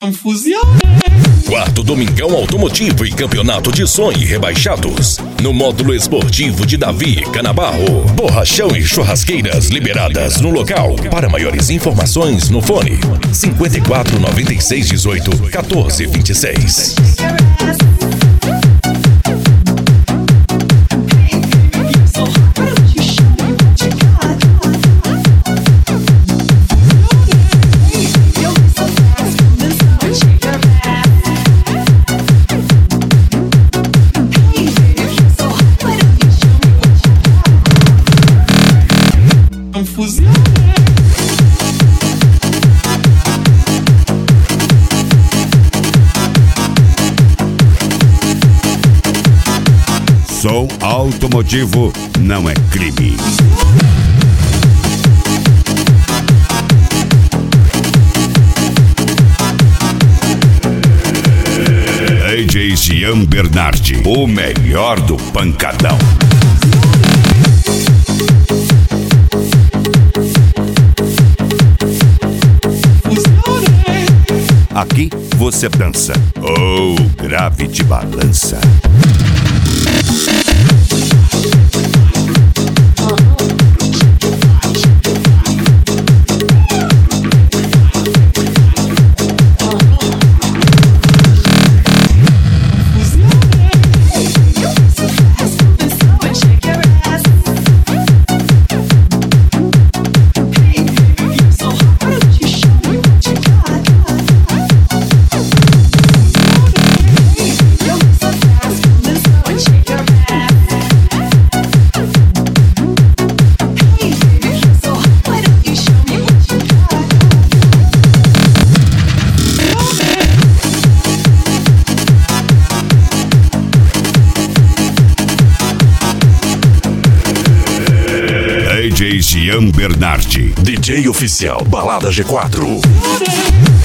Quarto Domingão Automotivo e Campeonato de Som e Rebaixados. No módulo esportivo de Davi Canabarro. Borrachão e churrasqueiras liberadas no local. Para maiores informações no fone 54 96 18 14 26. Som automotivo não é crime. DJ Jean Bernardi, o melhor do pancadão. Aqui você dança, ou grave de balança. DJ Jean Bernardi, DJ oficial Balada G4.